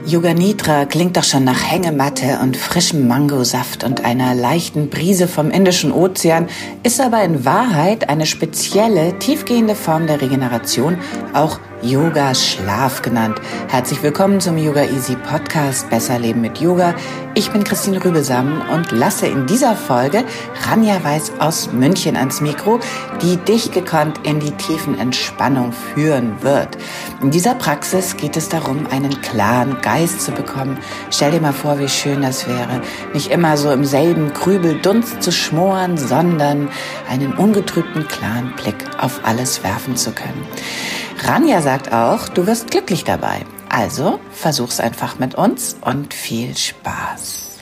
Yoga Nidra klingt doch schon nach Hängematte und frischem Mangosaft und einer leichten Brise vom Indischen Ozean, ist aber in Wahrheit eine spezielle, tiefgehende Form der Regeneration, auch Yoga Schlaf genannt. Herzlich willkommen zum Yoga Easy Podcast Besser Leben mit Yoga. Ich bin Christine Rübelsam und lasse in dieser Folge Rania Weiß aus München ans Mikro, die dich gekonnt in die tiefen Entspannung führen wird. In dieser Praxis geht es darum, einen klaren Geist zu bekommen. Stell dir mal vor, wie schön das wäre, nicht immer so im selben Grübeldunst zu schmoren, sondern einen ungetrübten, klaren Blick auf alles werfen zu können. Rania sagt auch, du wirst glücklich dabei. Also versuch's einfach mit uns und viel Spaß.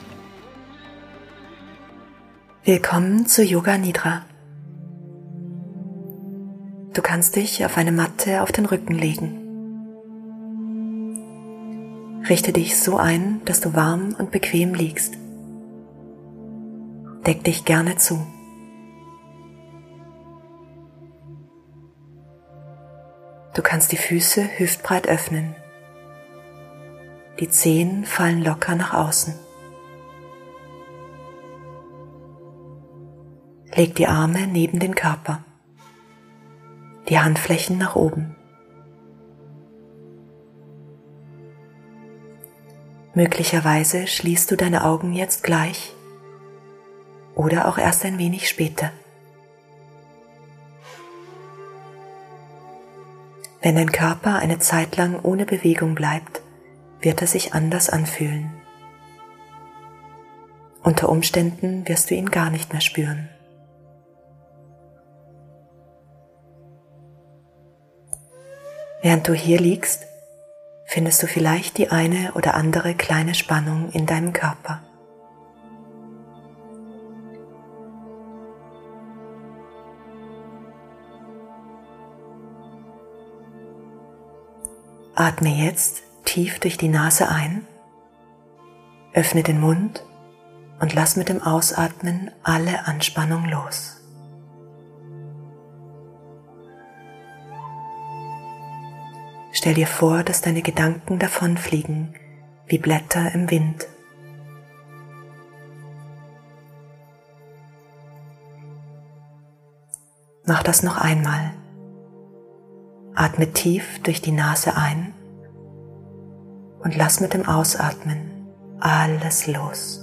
Willkommen zu Yoga Nidra. Du kannst dich auf eine Matte auf den Rücken legen. Richte dich so ein, dass du warm und bequem liegst. Deck dich gerne zu. Du kannst die Füße hüftbreit öffnen. Die Zehen fallen locker nach außen. Leg die Arme neben den Körper. Die Handflächen nach oben. Möglicherweise schließt du deine Augen jetzt gleich oder auch erst ein wenig später. Wenn dein Körper eine Zeit lang ohne Bewegung bleibt, wird er sich anders anfühlen. Unter Umständen wirst du ihn gar nicht mehr spüren. Während du hier liegst, findest du vielleicht die eine oder andere kleine Spannung in deinem Körper. Atme jetzt tief durch die Nase ein, öffne den Mund und lass mit dem Ausatmen alle Anspannung los. Stell dir vor, dass deine Gedanken davonfliegen, wie Blätter im Wind. Mach das noch einmal. Atme tief durch die Nase ein und lass mit dem Ausatmen alles los.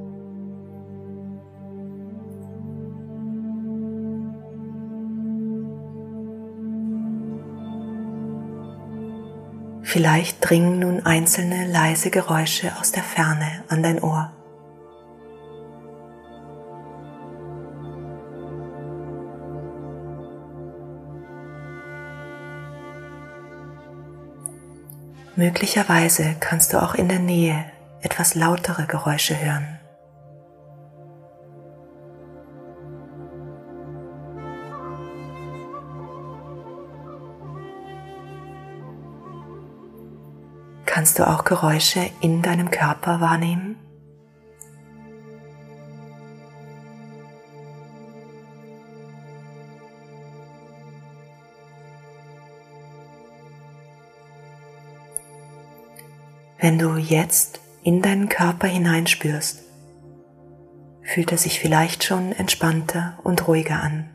Vielleicht dringen nun einzelne leise Geräusche aus der Ferne an dein Ohr. Möglicherweise kannst du auch in der Nähe etwas lautere Geräusche hören. Kannst du auch Geräusche in deinem Körper wahrnehmen? Wenn du jetzt in deinen Körper hineinspürst, fühlt er sich vielleicht schon entspannter und ruhiger an.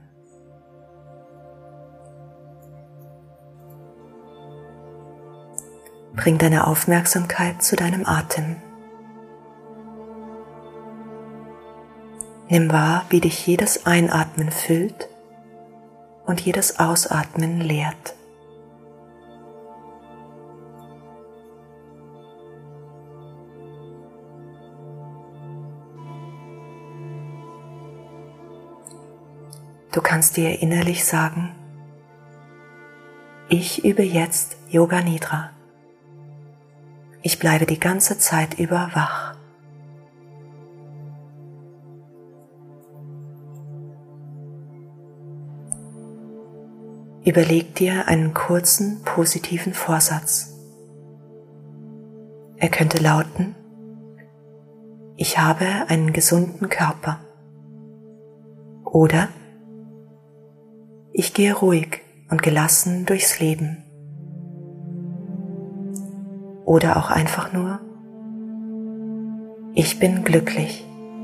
Bring deine Aufmerksamkeit zu deinem Atem. Nimm wahr, wie dich jedes Einatmen füllt und jedes Ausatmen leert. Du kannst dir innerlich sagen, ich übe jetzt Yoga Nidra. Ich bleibe die ganze Zeit über wach. Überleg dir einen kurzen, positiven Vorsatz. Er könnte lauten: Ich habe einen gesunden Körper. Oder: Ich gehe ruhig und gelassen durchs Leben. oder auch einfach nur: Ich bin glücklich.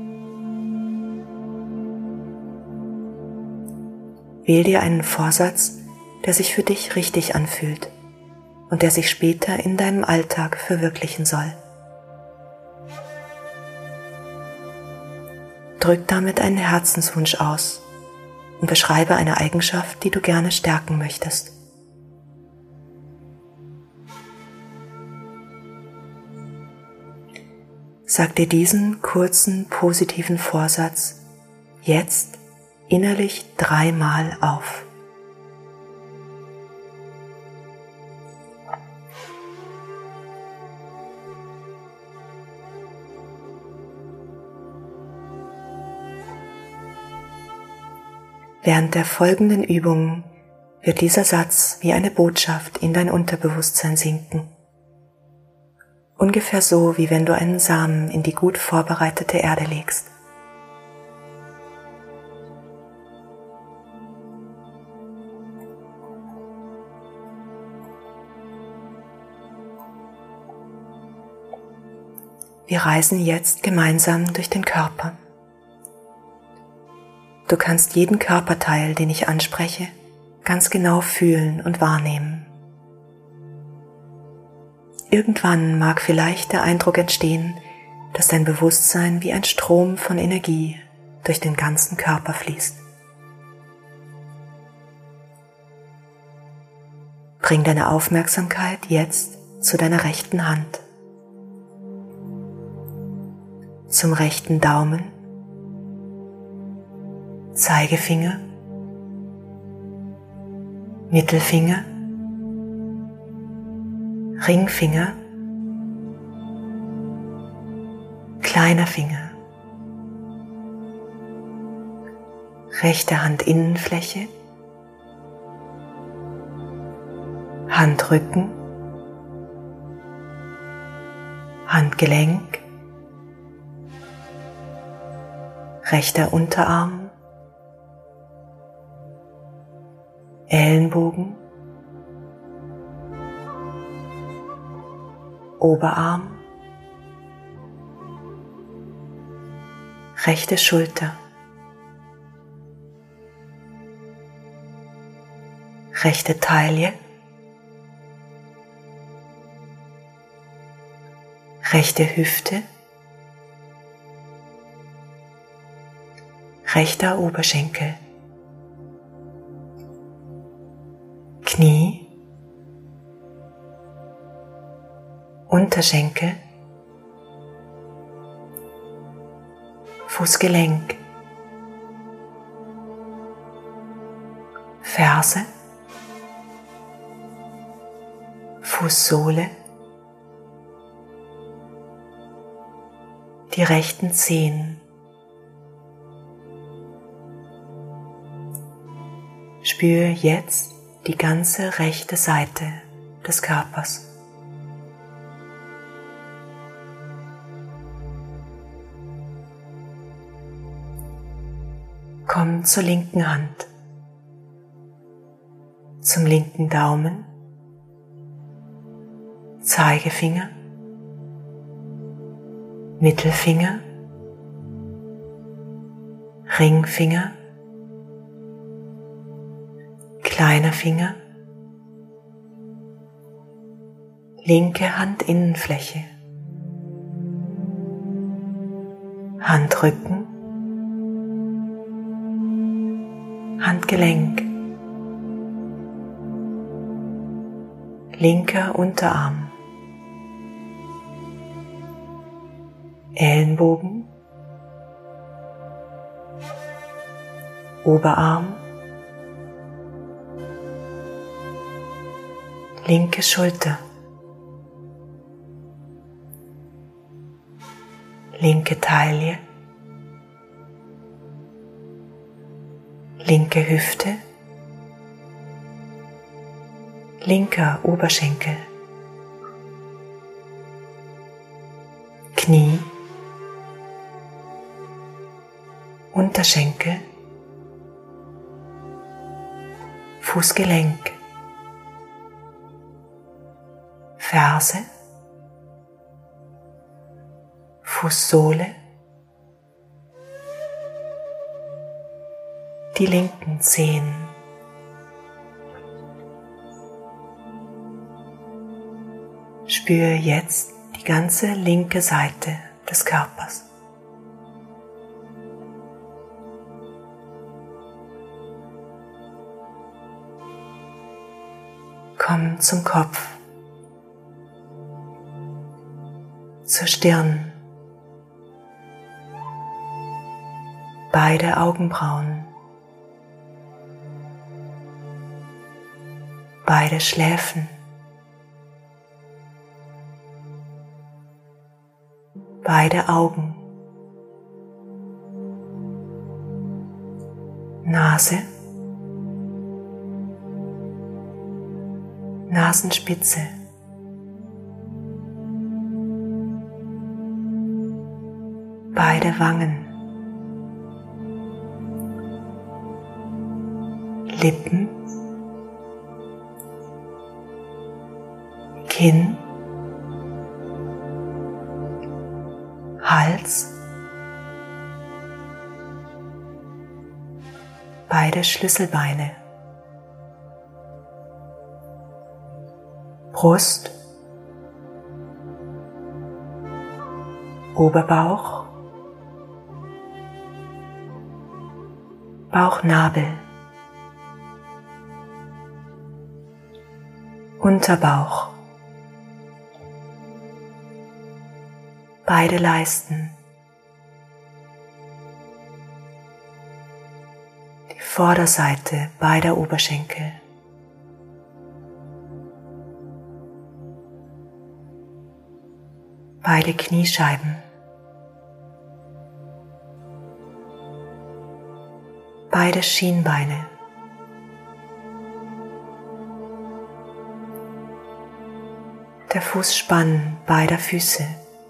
Wähl dir einen Vorsatz, der sich für dich richtig anfühlt und der sich später in deinem Alltag verwirklichen soll. Drück damit einen Herzenswunsch aus und beschreibe eine Eigenschaft, die du gerne stärken möchtest. Sag dir diesen kurzen, positiven Vorsatz jetzt innerlich 3-mal auf. Während der folgenden Übungen wird dieser Satz wie eine Botschaft in dein Unterbewusstsein sinken. Ungefähr so, wie wenn du einen Samen in die gut vorbereitete Erde legst. Wir reisen jetzt gemeinsam durch den Körper. Du kannst jeden Körperteil, den ich anspreche, ganz genau fühlen und wahrnehmen. Irgendwann mag vielleicht der Eindruck entstehen, dass dein Bewusstsein wie ein Strom von Energie durch den ganzen Körper fließt. Bring deine Aufmerksamkeit jetzt zu deiner rechten Hand, zum rechten Daumen, Zeigefinger, Mittelfinger, Ringfinger, kleiner Finger, rechte Handinnenfläche, Handrücken, Handgelenk, rechter Unterarm, Ellenbogen, Oberarm, rechte Schulter, rechte Taille, rechte Hüfte, rechter Oberschenkel, Knie, Unterschenkel, Fußgelenk, Ferse, Fußsohle, die rechten Zehen. Spüre jetzt die ganze rechte Seite des Körpers. Komm zur linken Hand, zum linken Daumen, Zeigefinger, Mittelfinger, Ringfinger, kleiner Finger, linke Handinnenfläche, Handrücken, Handgelenk, linker Unterarm, Ellenbogen, Oberarm, linke Schulter, linke Taille, linke Hüfte, linker Oberschenkel, Knie, Unterschenkel, Fußgelenk, Ferse, Fußsohle, die linken Zehen, spüre jetzt die ganze linke Seite des Körpers. Komm zum Kopf, zur Stirn, beide Augenbrauen, beide Schläfen, beide Augen, Nase, Nasenspitze, beide Wangen, Lippen, Kinn, Hals, beide Schlüsselbeine, Brust, Oberbauch, Bauchnabel, Unterbauch, beide Leisten, die Vorderseite beider Oberschenkel, beide Kniescheiben, beide Schienbeine, der Fußspann beider Füße,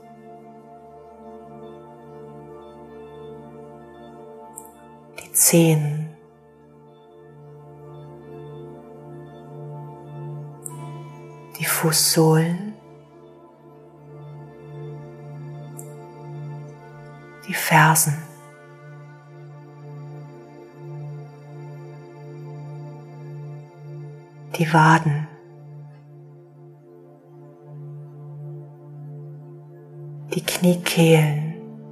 die Zehen, die Fußsohlen, die Fersen, die Waden, die Kniekehlen,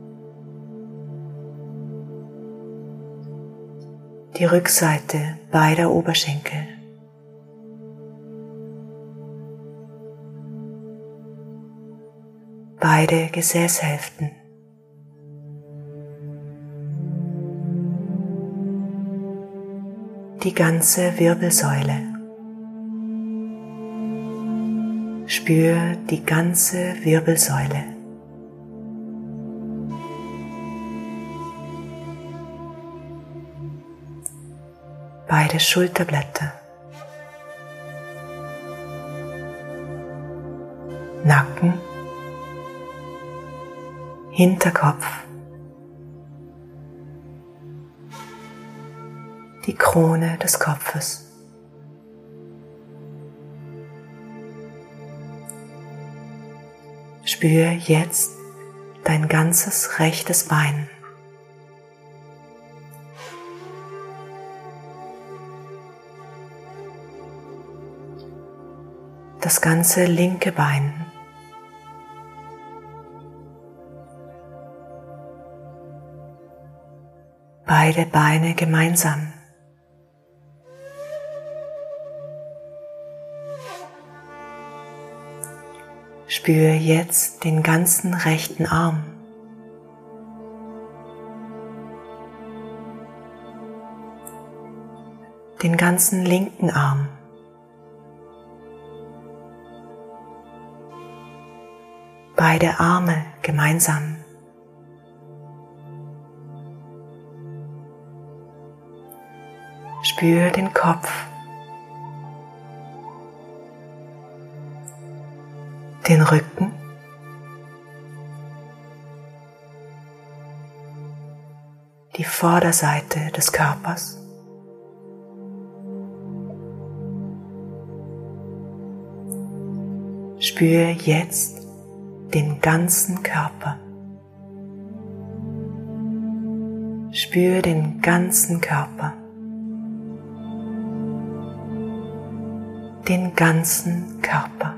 die Rückseite beider Oberschenkel, beide Gesäßhälften, die ganze Wirbelsäule. Spür die ganze Wirbelsäule. Beide Schulterblätter, Nacken, Hinterkopf, die Krone des Kopfes. Spür jetzt dein ganzes rechtes Bein. Das ganze linke Bein. Beide Beine gemeinsam. Spüre jetzt den ganzen rechten Arm. Den ganzen linken Arm. Beide Arme gemeinsam. Spüre den Kopf. Den Rücken, die Vorderseite des Körpers, spüre jetzt den ganzen Körper. Spür den ganzen Körper. Den ganzen Körper.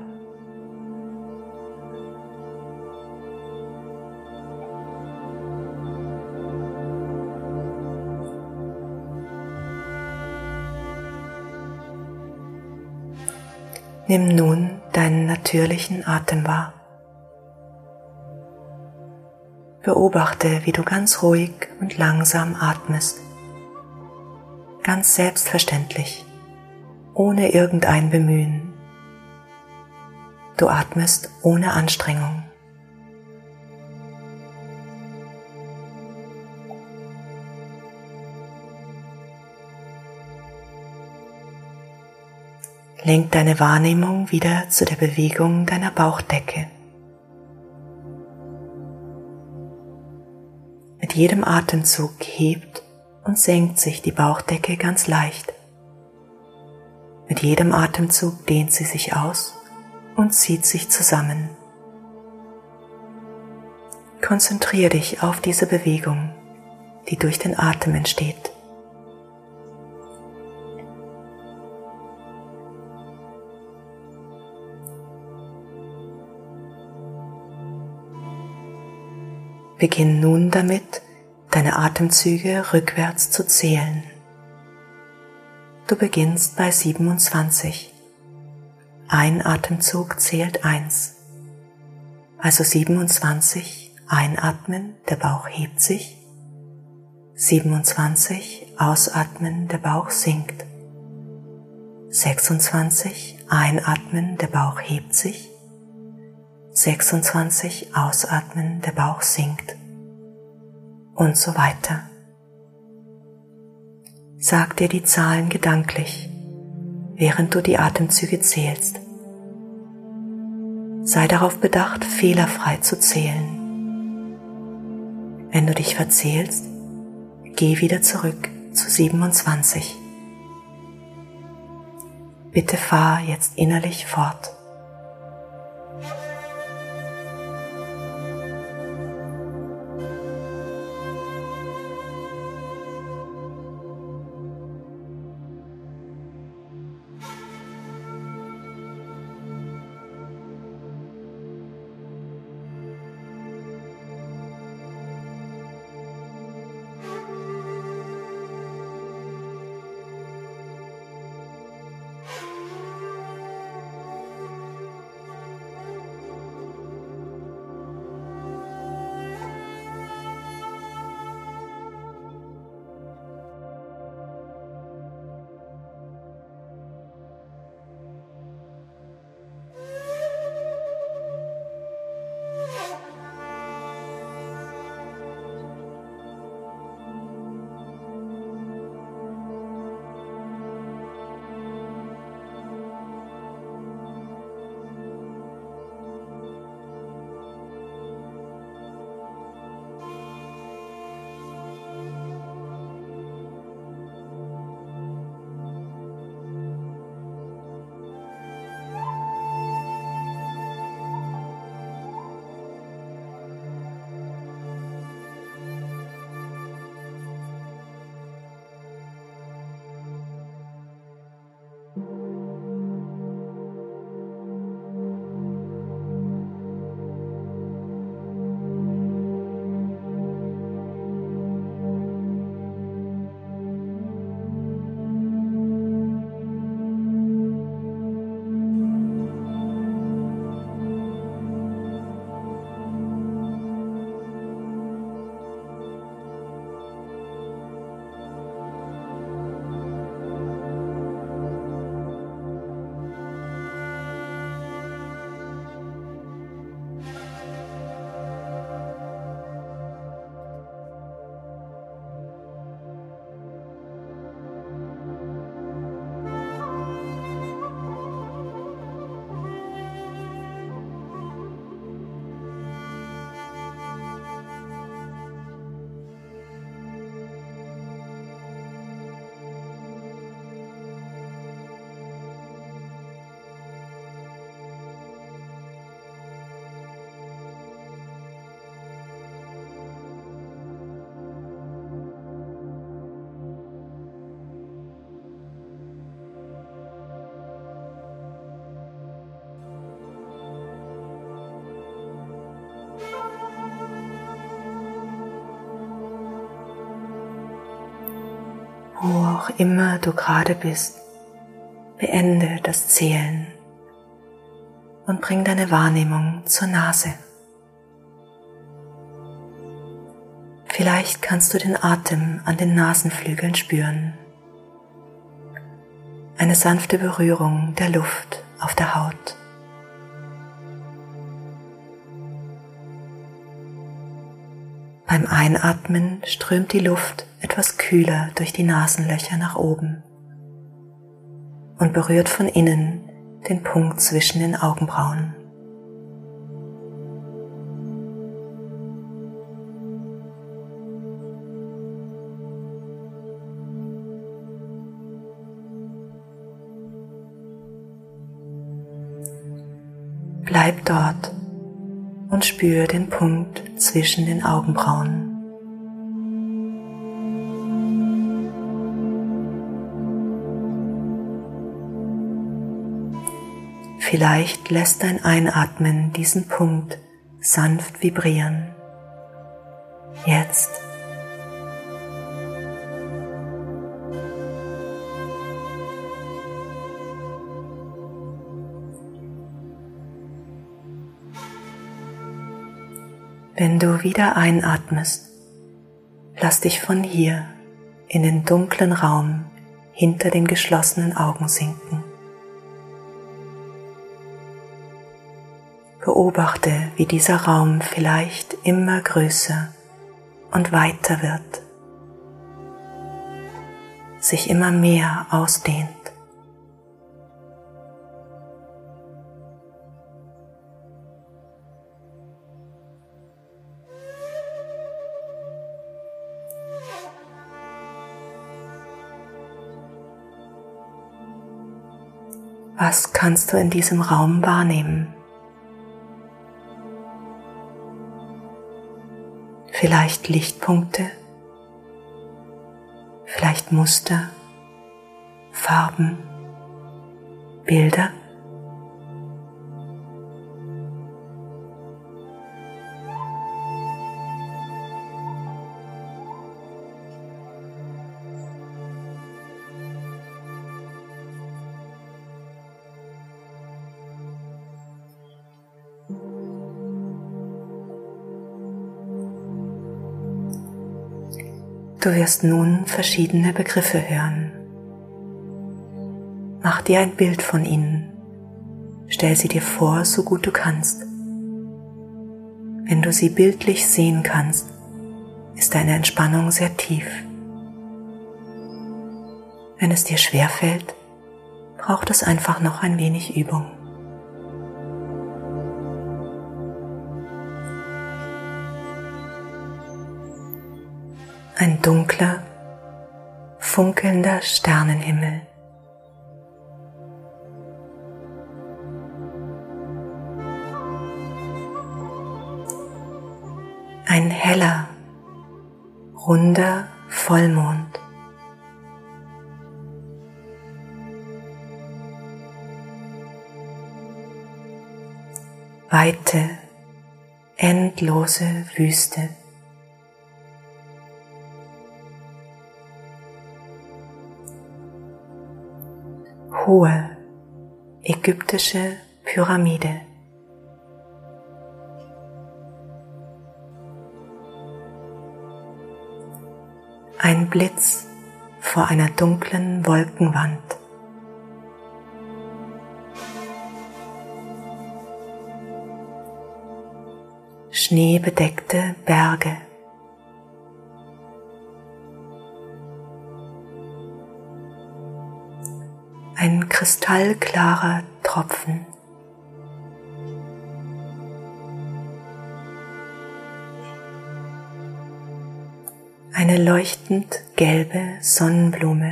Nimm nun deinen natürlichen Atem wahr. Beobachte, wie du ganz ruhig und langsam atmest. Ganz selbstverständlich, ohne irgendein Bemühen. Du atmest ohne Anstrengung. Lenk deine Wahrnehmung wieder zu der Bewegung deiner Bauchdecke. Mit jedem Atemzug hebt und senkt sich die Bauchdecke ganz leicht. Mit jedem Atemzug dehnt sie sich aus und zieht sich zusammen. Konzentriere dich auf diese Bewegung, die durch den Atem entsteht. Beginn nun damit, deine Atemzüge rückwärts zu zählen. Du beginnst bei 27. Ein Atemzug zählt 1. Also 27, einatmen, der Bauch hebt sich. 27, ausatmen, der Bauch sinkt. 26, einatmen, der Bauch hebt sich. 26, ausatmen, der Bauch sinkt. Und so weiter. Sag dir die Zahlen gedanklich, während du die Atemzüge zählst. Sei darauf bedacht, fehlerfrei zu zählen. Wenn du dich verzählst, geh wieder zurück zu 27. Bitte fahr jetzt innerlich fort. Wo auch immer du gerade bist, beende das Zählen und bring deine Wahrnehmung zur Nase. Vielleicht kannst du den Atem an den Nasenflügeln spüren. Eine sanfte Berührung der Luft auf der Haut. Beim Einatmen strömt die Luft etwas kühler durch die Nasenlöcher nach oben und berührt von innen den Punkt zwischen den Augenbrauen. Bleib dort und spüre den Punkt zwischen den Augenbrauen. Vielleicht lässt dein Einatmen diesen Punkt sanft vibrieren. Jetzt. Wenn du wieder einatmest, lass dich von hier in den dunklen Raum hinter den geschlossenen Augen sinken. Beobachte, wie dieser Raum vielleicht immer größer und weiter wird, sich immer mehr ausdehnt. Was kannst du in diesem Raum wahrnehmen? Vielleicht Lichtpunkte, vielleicht Muster, Farben, Bilder. Du wirst nun verschiedene Begriffe hören. Mach dir ein Bild von ihnen. Stell sie dir vor, so gut du kannst. Wenn du sie bildlich sehen kannst, ist deine Entspannung sehr tief. Wenn es dir schwerfällt, braucht es einfach noch ein wenig Übung. Ein dunkler, funkelnder Sternenhimmel. Ein heller, runder Vollmond. Weite, endlose Wüste. Hohe ägyptische Pyramide. Ein Blitz vor einer dunklen Wolkenwand. Schneebedeckte Berge. Ein kristallklarer Tropfen. Eine leuchtend gelbe Sonnenblume.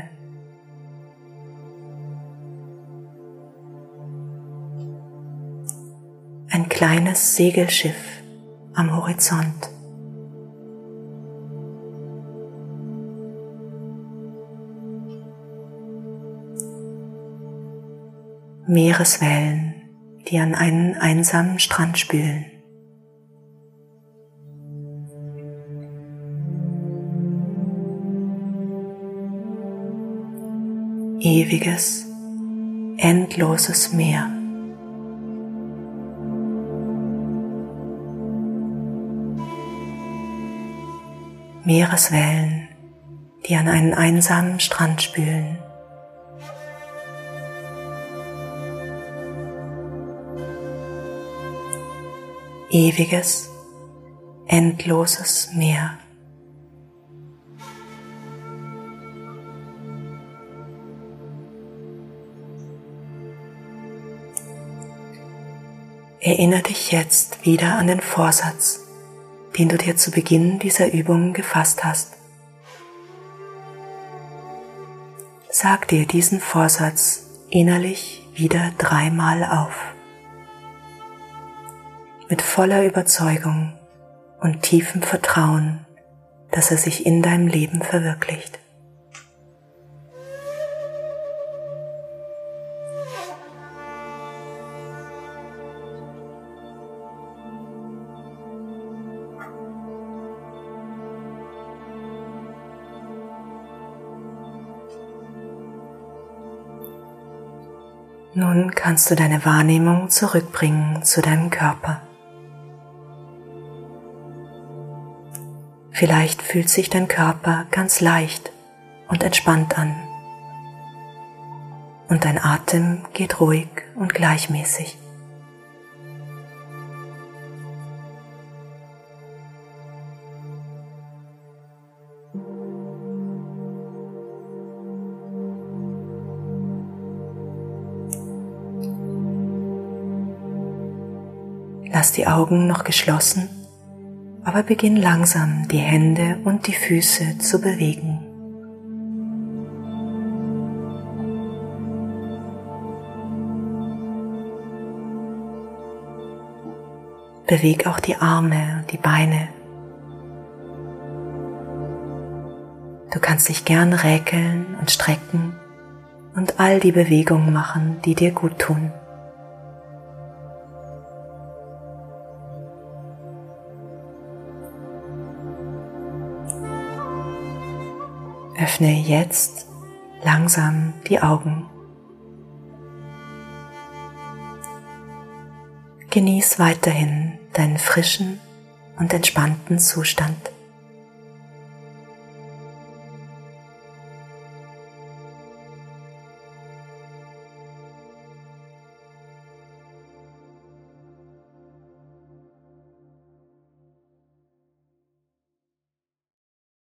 Ein kleines Segelschiff am Horizont. Meereswellen, die an einen einsamen Strand spülen. ewiges, endloses Meer. Meereswellen, die an einen einsamen Strand spülen. Ewiges, endloses Meer. Erinnere dich jetzt wieder an den Vorsatz, den du dir zu Beginn dieser Übung gefasst hast. Sag dir diesen Vorsatz innerlich wieder 3-mal auf. Mit voller Überzeugung und tiefem Vertrauen, dass er sich in deinem Leben verwirklicht. Nun kannst du deine Wahrnehmung zurückbringen zu deinem Körper. Vielleicht fühlt sich dein Körper ganz leicht und entspannt an und dein Atem geht ruhig und gleichmäßig. Lass die Augen noch geschlossen, aber beginn langsam die Hände und die Füße zu bewegen. Beweg auch die Arme und die Beine. Du kannst dich gern räkeln und strecken und all die Bewegungen machen, die dir gut tun. Öffne jetzt langsam die Augen. Genieß weiterhin deinen frischen und entspannten Zustand.